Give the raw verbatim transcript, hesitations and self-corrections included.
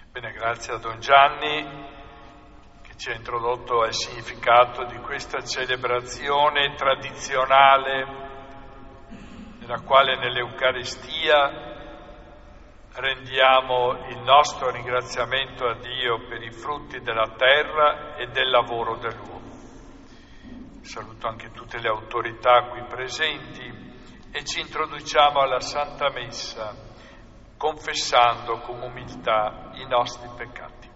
Bene, grazie a Don Gianni che ci ha introdotto al significato di questa celebrazione tradizionale nella quale nell'Eucaristia rendiamo il nostro ringraziamento a Dio per i frutti della terra e del lavoro dell'uomo. Saluto anche tutte le autorità qui presenti e ci introduciamo alla Santa Messa confessando con umiltà i nostri peccati.